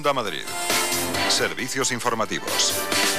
Onda Madrid. Servicios informativos.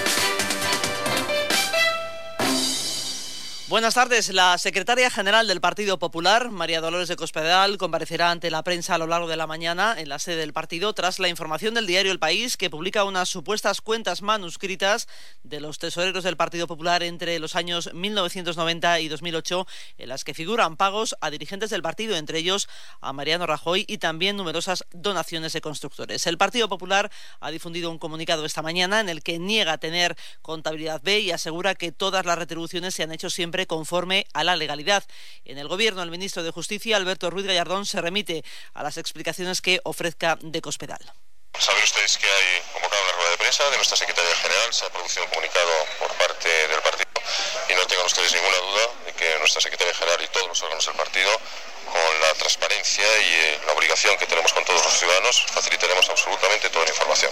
Buenas tardes. La secretaria general del Partido Popular, María Dolores de Cospedal, comparecerá ante la prensa a lo largo de la mañana en la sede del partido tras la información del diario El País, que publica unas supuestas cuentas manuscritas de los tesoreros del Partido Popular entre los años 1990 y 2008, en las que figuran pagos a dirigentes del partido, entre ellos a Mariano Rajoy, y también numerosas donaciones de constructores. El Partido Popular ha difundido un comunicado esta mañana en el que niega tener contabilidad B y asegura que todas las retribuciones se han hecho siempre conforme a la legalidad. En el Gobierno, el ministro de Justicia, Alberto Ruiz Gallardón, se remite a las explicaciones que ofrezca de Cospedal. Saben ustedes que hay convocada una rueda de prensa de nuestra secretaria general, se ha producido un comunicado por parte del partido y no tengan ustedes ninguna duda de que nuestra secretaria general y todos los órganos del partido, con la transparencia y la obligación que tenemos con todos los ciudadanos, facilitaremos absolutamente toda la información.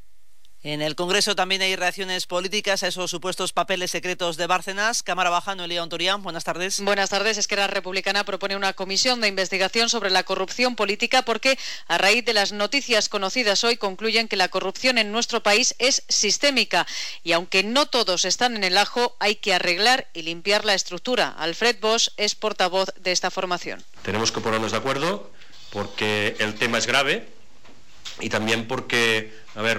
En el Congreso también hay reacciones políticas a esos supuestos papeles secretos de Bárcenas. Cámara Baja, Noelia Ontorián, buenas tardes. Buenas tardes. Esquerra Republicana propone una comisión de investigación sobre la corrupción política porque, a raíz de las noticias conocidas hoy, concluyen que la corrupción en nuestro país es sistémica y, aunque no todos están en el ajo, hay que arreglar y limpiar la estructura. Alfred Bosch es portavoz de esta formación. Tenemos que ponernos de acuerdo porque el tema es grave y también porque,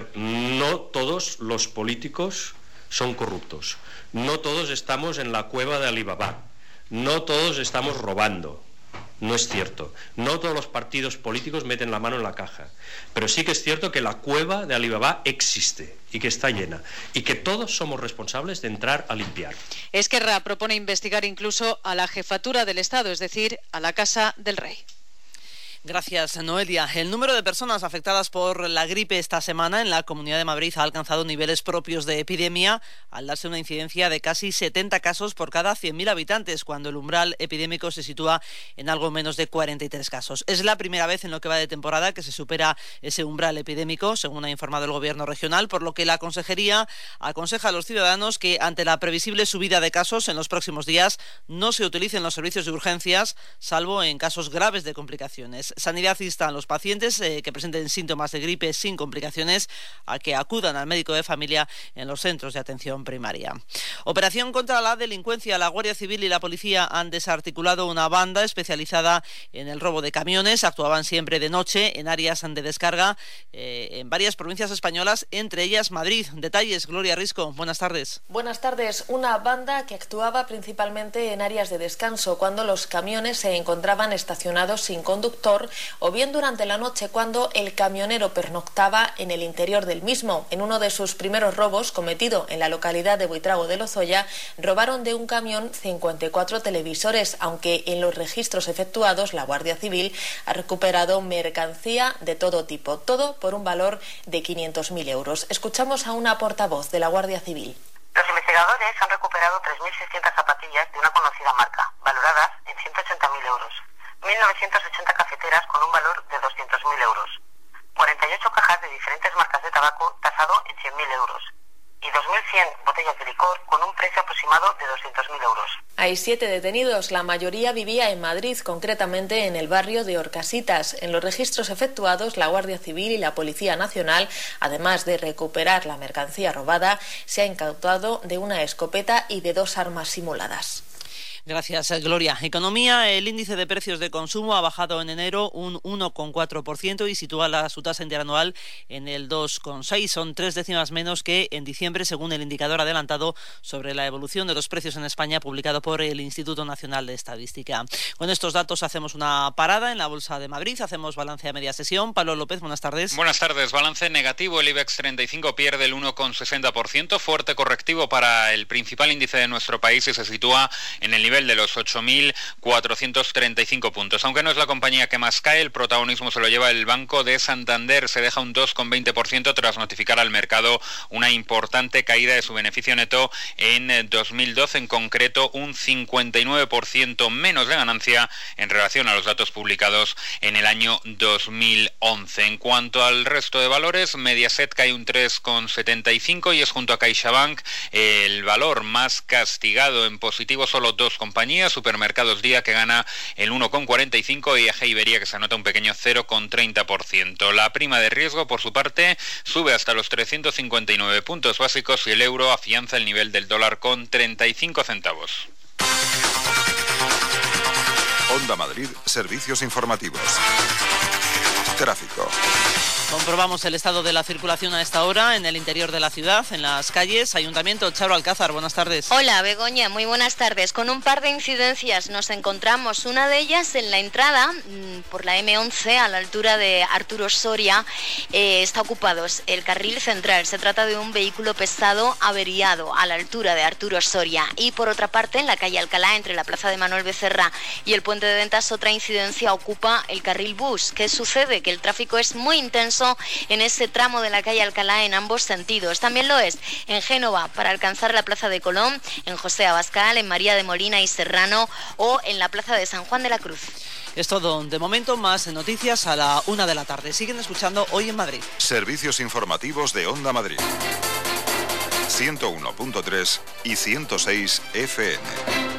no todos los políticos son corruptos, no todos estamos en la cueva de Alibaba, no todos estamos robando, no es cierto, no todos los partidos políticos meten la mano en la caja, pero sí que es cierto que la cueva de Alibaba existe y que está llena y que todos somos responsables de entrar a limpiar. Esquerra propone investigar incluso a la jefatura del Estado, es decir, a la Casa del Rey. Gracias, Noelia. El número de personas afectadas por la gripe esta semana en la Comunidad de Madrid ha alcanzado niveles propios de epidemia, al darse una incidencia de casi 70 casos por cada 100.000 habitantes, cuando el umbral epidémico se sitúa en algo menos de 43 casos. Es la primera vez en lo que va de temporada que se supera ese umbral epidémico, según ha informado el Gobierno regional, por lo que la Consejería aconseja a los ciudadanos que, ante la previsible subida de casos en los próximos días, no se utilicen los servicios de urgencias, salvo en casos graves de complicaciones. Sanidad insta a los pacientes que presenten síntomas de gripe sin complicaciones a que acudan al médico de familia en los centros de atención primaria. Operación contra la delincuencia. La Guardia Civil y la Policía han desarticulado una banda especializada en el robo de camiones. Actuaban siempre de noche en áreas de descarga en varias provincias españolas, entre ellas Madrid. Detalles, Gloria Risco. Buenas tardes. Buenas tardes. Una banda que actuaba principalmente en áreas de descanso, cuando los camiones se encontraban estacionados sin conductor, o bien durante la noche cuando el camionero pernoctaba en el interior del mismo. En uno de sus primeros robos, cometido en la localidad de Buitrago de Lozoya, robaron de un camión 54 televisores, aunque en los registros efectuados la Guardia Civil ha recuperado mercancía de todo tipo, todo por un valor de 500.000 euros. Escuchamos a una portavoz de la Guardia Civil. Los investigadores han recuperado 3.600 zapatillas de una conocida marca, valoradas en 180.000 euros. 1.980 cafeteras con un valor de 200.000 euros, 48 cajas de diferentes marcas de tabaco tasado en 100.000 euros y 2.100 botellas de licor con un precio aproximado de 200.000 euros. Hay 7 detenidos, la mayoría vivía en Madrid, concretamente en el barrio de Orcasitas. En los registros efectuados, la Guardia Civil y la Policía Nacional, además de recuperar la mercancía robada, se ha incautado de una escopeta y de 2 armas simuladas. Gracias, Gloria. Economía. El índice de precios de consumo ha bajado en enero un 1,4% y sitúa su tasa interanual en el 2,6%. Son 3 décimas menos que en diciembre, según el indicador adelantado sobre la evolución de los precios en España, publicado por el Instituto Nacional de Estadística. Con estos datos hacemos una parada en la Bolsa de Madrid. Hacemos balance a media sesión. Pablo López, buenas tardes. Buenas tardes. Balance negativo. El IBEX 35 pierde el 1,60%. Fuerte correctivo para el principal índice de nuestro país y se sitúa en el nivel de los 8.435 puntos. Aunque no es la compañía que más cae, el protagonismo se lo lleva el Banco de Santander. Se deja un 2,20% tras notificar al mercado una importante caída de su beneficio neto en 2012, en concreto un 59% menos de ganancia en relación a los datos publicados en el año 2011. En cuanto al resto de valores, Mediaset cae un 3,75 y es junto a CaixaBank el valor más castigado. En positivo solo 2,5 compañías. Supermercados Día, que gana el 1,45%, y IAG Iberia, que se anota un pequeño 0,30%. La prima de riesgo, por su parte, sube hasta los 359 puntos básicos y el euro afianza el nivel del dólar con 35 centavos. Onda Madrid, servicios informativos. Tráfico. Comprobamos el estado de la circulación a esta hora en el interior de la ciudad, en las calles. Ayuntamiento, Charo Alcázar, buenas tardes. Hola, Begoña, muy buenas tardes. Con un par de incidencias nos encontramos. Una de ellas en la entrada por la M11 a la altura de Arturo Soria. Está ocupado el carril central. Se trata de un vehículo pesado averiado a la altura de Arturo Soria. Y por otra parte, en la calle Alcalá, entre la plaza de Manuel Becerra y el puente de Ventas, otra incidencia ocupa el carril bus. ¿Qué sucede? Que el tráfico es muy intenso en ese tramo de la calle Alcalá en ambos sentidos. También lo es en Génova para alcanzar la plaza de Colón, en José Abascal, en María de Molina y Serrano o en la plaza de San Juan de la Cruz. Es todo de momento, más noticias a la 1 de la tarde. Siguen escuchando Hoy en Madrid. Servicios informativos de Onda Madrid. 101.3 y 106 FM.